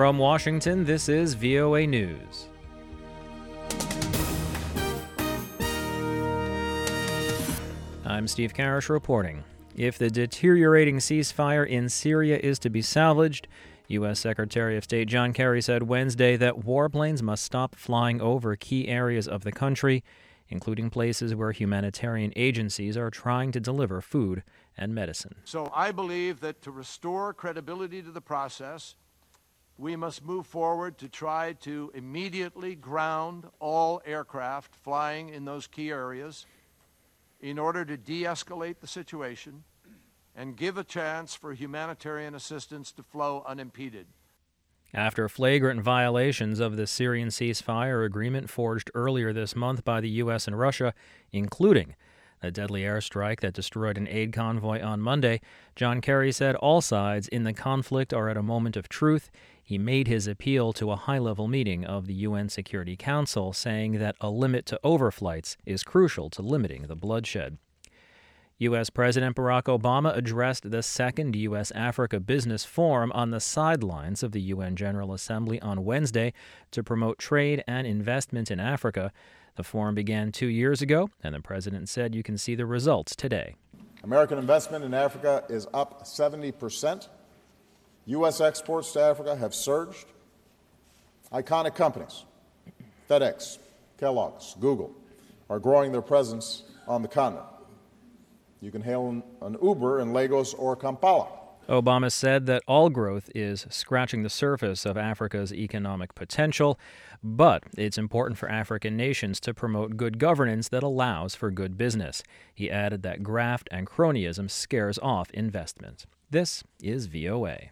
From Washington, this is VOA News. I'm Steve Karish reporting. If the deteriorating ceasefire in Syria is to be salvaged, U.S. Secretary of State John Kerry said Wednesday that warplanes must stop flying over key areas of the country, including places where humanitarian agencies are trying to deliver food and medicine. So I believe that to restore credibility to the process, we must move forward to try to immediately ground all aircraft flying in those key areas in order to de-escalate the situation and give a chance for humanitarian assistance to flow unimpeded. After flagrant violations of the Syrian ceasefire agreement forged earlier this month by the U.S. and Russia, including a deadly airstrike that destroyed an aid convoy on Monday, John Kerry said all sides in the conflict are at a moment of truth. He made his appeal to a high-level meeting of the UN Security Council, saying that a limit to overflights is crucial to limiting the bloodshed. U.S. President Barack Obama addressed the second U.S.-Africa Business Forum on the sidelines of the UN General Assembly on Wednesday to promote trade and investment in Africa. The forum began 2 years ago, and the president said you can see the results today. American investment in Africa is up 70%. U.S. exports to Africa have surged. Iconic companies, FedEx, Kellogg's, Google, are growing their presence on the continent. You can hail an Uber in Lagos or Kampala. Obama said that all growth is scratching the surface of Africa's economic potential, but it's important for African nations to promote good governance that allows for good business. He added that graft and cronyism scares off investment. This is VOA.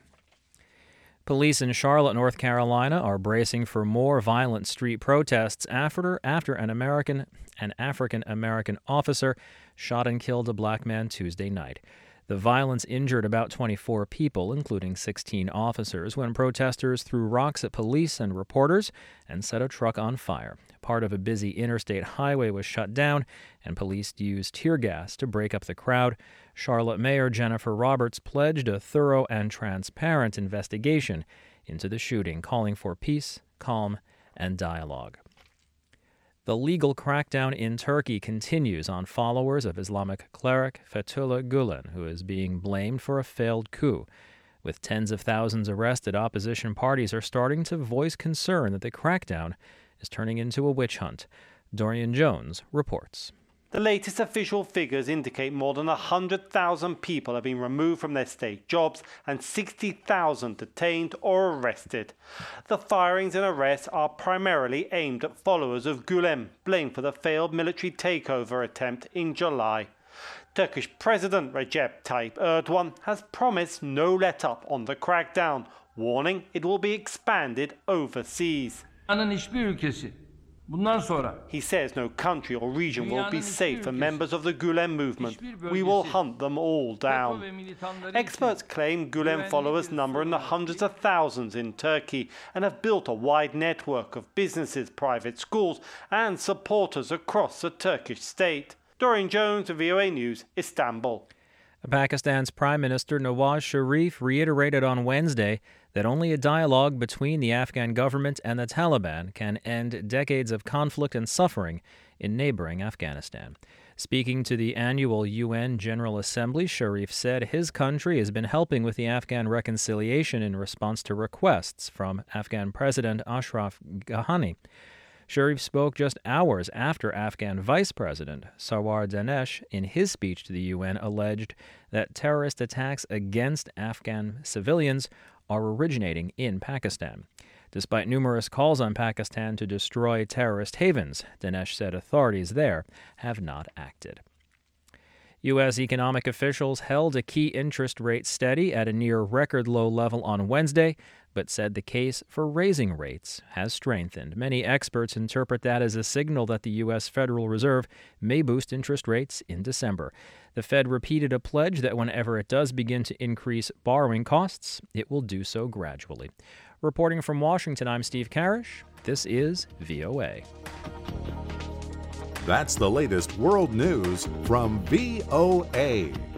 Police in Charlotte, North Carolina are bracing for more violent street protests after an African-American officer shot and killed a black man Tuesday night. The violence injured about 24 people, including 16 officers, when protesters threw rocks at police and reporters and set a truck on fire. Part of a busy interstate highway was shut down, and police used tear gas to break up the crowd. Charlotte Mayor Jennifer Roberts pledged a thorough and transparent investigation into the shooting, calling for peace, calm, and dialogue. The legal crackdown in Turkey continues on followers of Islamic cleric Fethullah Gulen, who is being blamed for a failed coup. With tens of thousands arrested, opposition parties are starting to voice concern that the crackdown is turning into a witch hunt. Dorian Jones reports. The latest official figures indicate more than 100,000 people have been removed from their state jobs and 60,000 detained or arrested. The firings and arrests are primarily aimed at followers of Gulen, blamed for the failed military takeover attempt in July. Turkish President Recep Tayyip Erdogan has promised no let-up on the crackdown, warning it will be expanded overseas. He says no country or region will be safe for members of the Gulen movement. We will hunt them all down. Experts claim Gulen followers number in the hundreds of thousands in Turkey and have built a wide network of businesses, private schools and supporters across the Turkish state. Dorian Jones, VOA News, Istanbul. Pakistan's Prime Minister Nawaz Sharif reiterated on Wednesday that only a dialogue between the Afghan government and the Taliban can end decades of conflict and suffering in neighboring Afghanistan. Speaking to the annual UN General Assembly, Sharif said his country has been helping with the Afghan reconciliation in response to requests from Afghan President Ashraf Ghani. Sharif spoke just hours after Afghan Vice President Sarwar Danesh, in his speech to the UN, alleged that terrorist attacks against Afghan civilians are originating in Pakistan. Despite numerous calls on Pakistan to destroy terrorist havens, Danesh said authorities there have not acted. U.S. economic officials held a key interest rate steady at a near record low level on Wednesday, but said the case for raising rates has strengthened. Many experts interpret that as a signal that the U.S. Federal Reserve may boost interest rates in December. The Fed repeated a pledge that whenever it does begin to increase borrowing costs, it will do so gradually. Reporting from Washington, I'm Steve Karish. This is VOA. That's the latest world news from VOA.